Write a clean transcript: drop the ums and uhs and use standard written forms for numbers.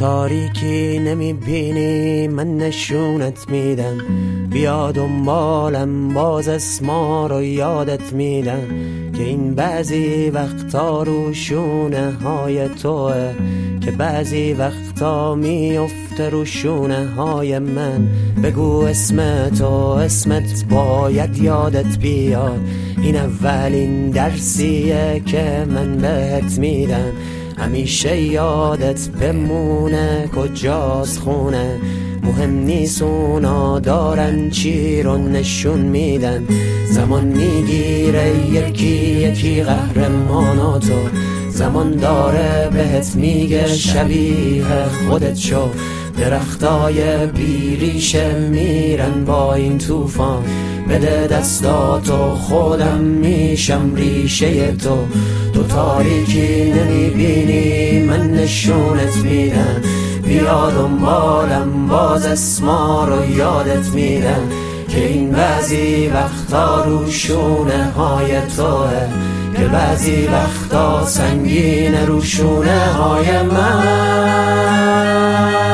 تاریکی نمیبینی من نشونت میدم، بیا دنبالم باز اسما رو یادت میدم که این بعضی وقتا رو شونه های توه، که بعضی وقتا میفته رو شونه های من. بگو اسم تو، اسمت باید یادت بیاد، این اولین درسیه که من بهت میدم. همیشه یادت بمونه کجاست خونه، مهم نیست اونا دارن چی رو نشون میدن. زمان میگیره یکی یکی قهرماناتو، زمان داره بهت میگه شبیه خودت شو. درختای بیریشه میرن با این طوفان، بده دستاتو خودم میشم ریشه تو. تو تاریکی نمیبینی من نشونت میدم، بیا دنبالم باز اسما رو یادت میدم که این بعضی وقتا رو شونه های توه، که بعضی وقتا سنگین رو شونه های من.